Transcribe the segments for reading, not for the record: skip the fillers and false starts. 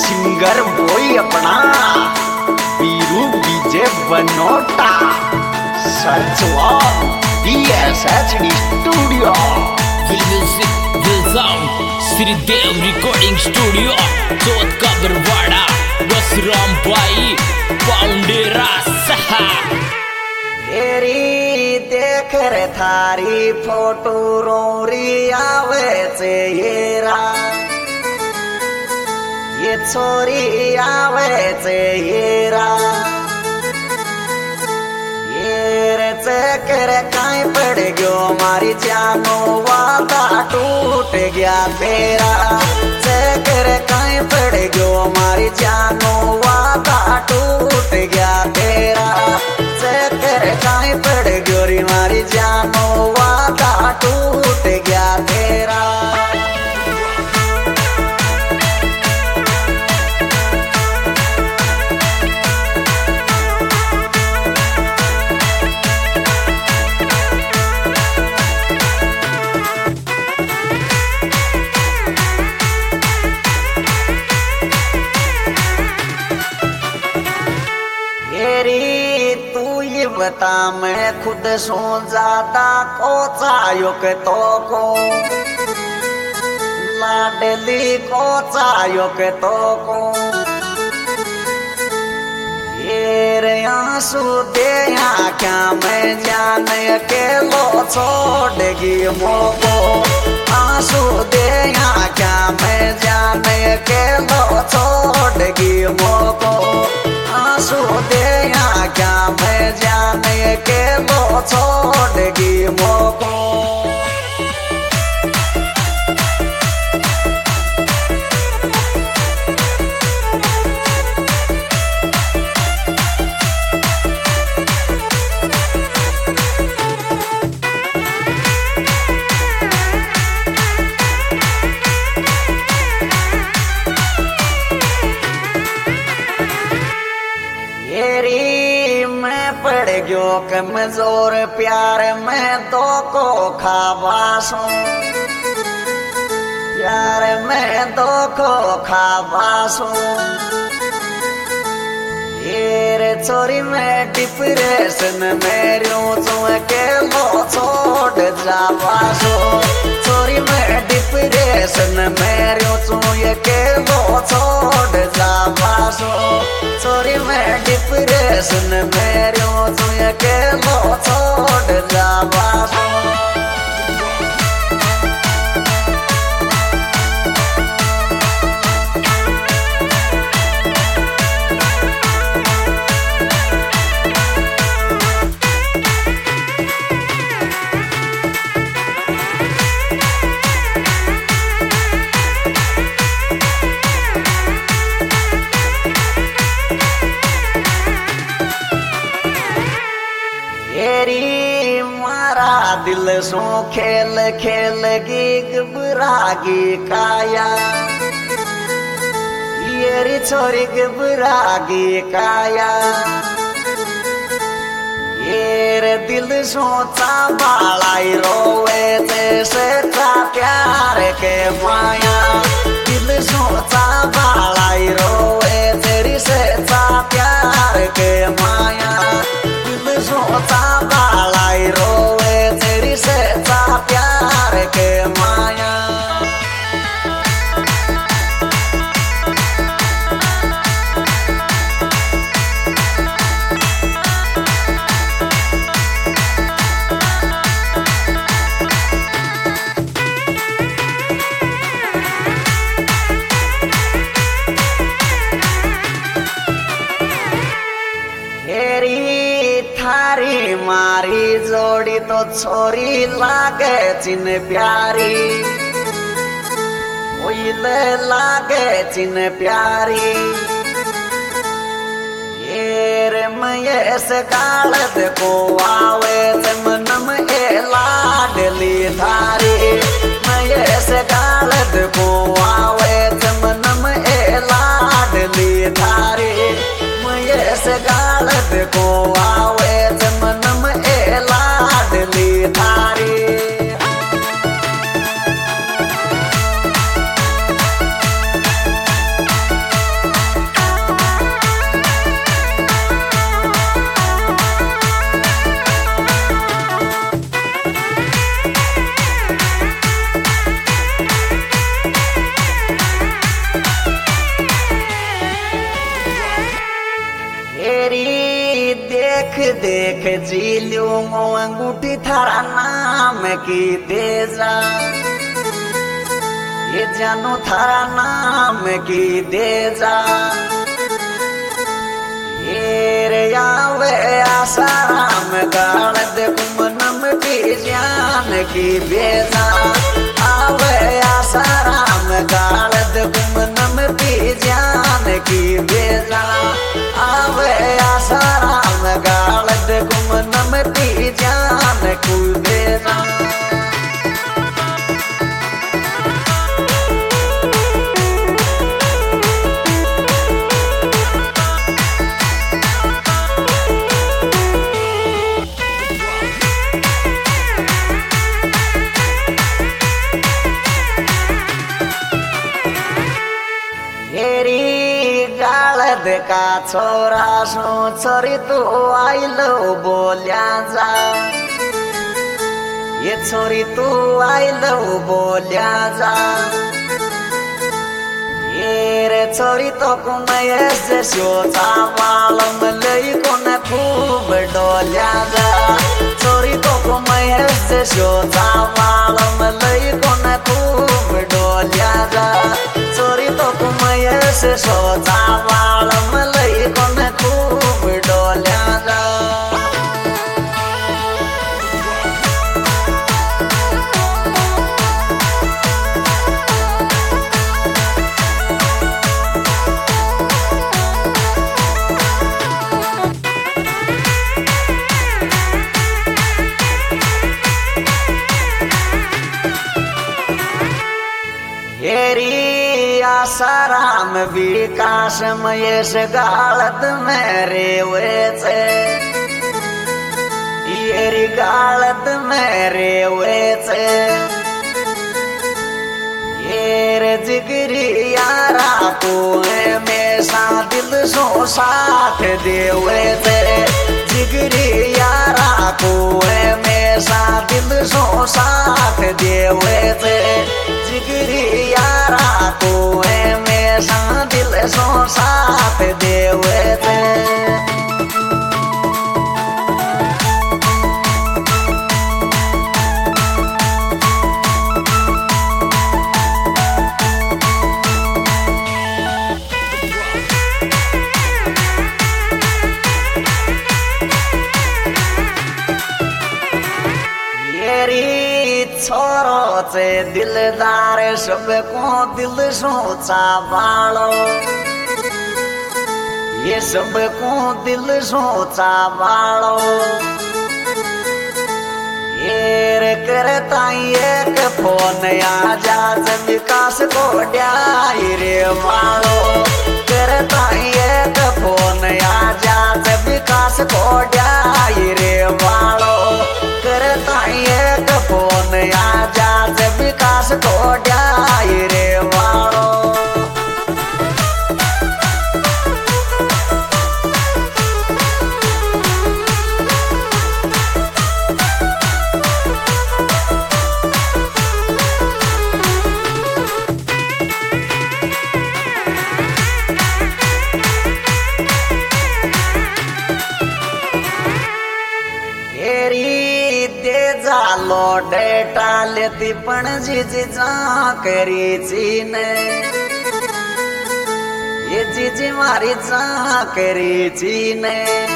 singer बोई अपना बीरू बीजे बनोटा सचवा DSHD studio Will Music Will Sound Sri Dev Recording Studio Chowat Kabarwada Basram Bhai Poundera Saha तेरी देख रे थारी फोटो रोरी आवे से ये छोरी आवे से ये रे चक्कर काई पड़ गयो मारी जानो वादा टूट गया तेरा चक्कर काई पड़ गयो मारी जानो वादा टूट गया तेरा चक्कर काई पड़ गयो री मारी जानो वादा टूट गया तेरा बता मैं खुद सो ज्यादा को चायो के तो को लाडली को चायो के तो को ये रे आंसू दे क्या मैं जाने के लो छोड़गी मोको आंसू दे क्या मैं जाने के लो छोड़गी मोको आंसू दे क्या मैं जाने के लो छोड़गी मोको पड़ गयो कमजोर प्यार में तो को खावासो प्यार में तो को खावासो ये छोरी में डिप्रेशन में रो के लो छोड़ जावासो छोरी में डिप्रेशन में रो के लो छोड़ जावासो छोरी में डिप्रेशन में रो के लो छोड़ जावासो दिल सो खेल खेल गी घबरागी काया ये छोरी घबरागी काया ये दिल सोचा बालाई रोवे जैसे का प्यार के माया दिल सोचा बालाई रोवे तेरी से प्यार के माया दिल सोचा बालाई रोवे तेरी से प्यार के माया थारी मारी जोड़ी तो छोरी लागे चिन प्यारी लागे चिन प्यारी ये रे मैं से गालत को आवे मन में लाडली थारी मैं से गालत को आवे मन में लाडली थारी मैं से गालत को आवे मन में लाडली थारी देख जी लियो अंगूठी थारा नाम की तेजा ये जानो थारा नाम की तेजा ये रे आवे आसाराम गाड़ दे कुमनम की जान की बेजा आवे आसाराम गाड़ दे कुमनम की जान की बेजा आवे आसाराम गाड़ दे कुमनम की जान की बेजा का छोरा सो छोरी तू आइलो बोलिया जा ये छोरी तू आइलो बोलिया जा ये रे छोरी तो कुमये से सोचा वालम लई कोन खूब डोलिया जा छोरी तो कुमये से सोचा वालम लई कोन खूब डोलिया जा छोरी तो कुमये से सोचा वालम लई कोन खूब डोलिया जा आसाराम विकास मयेश गालत मेरे वेचे येरी गालत मेरे वेचे येरे जिगरी यारा को हमेशा दिल सो साथ देवे थे जिगरी यारा को हमेशा दिल सो साथ देवे थे जिगरी यारा को हमेशा दिल सो साथ देवे थे छोरो से दिलदार सबको दिल सोचा वालो ये सबको दिल सोचा वालो ये करता एक फोन आजाद विकास को डाई रे वालो करता एक फोन आजाद विकास को डाई रे वालो करता एक फोन आजाद विकास को डाई रे वालो डेटा लेती पण जीजी करीची ने ये जीजी मारी करीची ने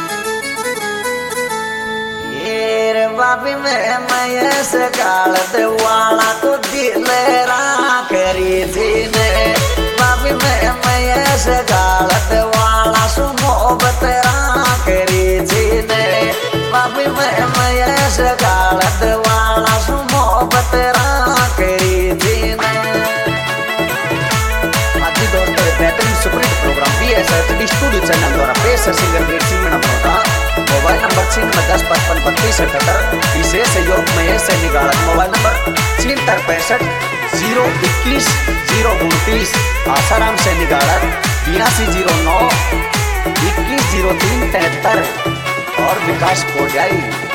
ये बाबी में मयस गालत वाला को दिले करीची ने बाबी में मयस गालत वाला सु मोहब्बत करीची ने बाबी में मयस गालत वाला सु मोहब्बत करीची ने बेहतरीन superhit programme BSRTD studio channel द्वारा पेश सिंगर ग्रेट सिंह मैडम का मोबाइल नंबर 9310553278 विशेष सहयोग महेश सैनी गाड़क मोबाइल नंबर 7365 आसाराम सैनी गाड़क 8209 210373 और विकास कोडियाई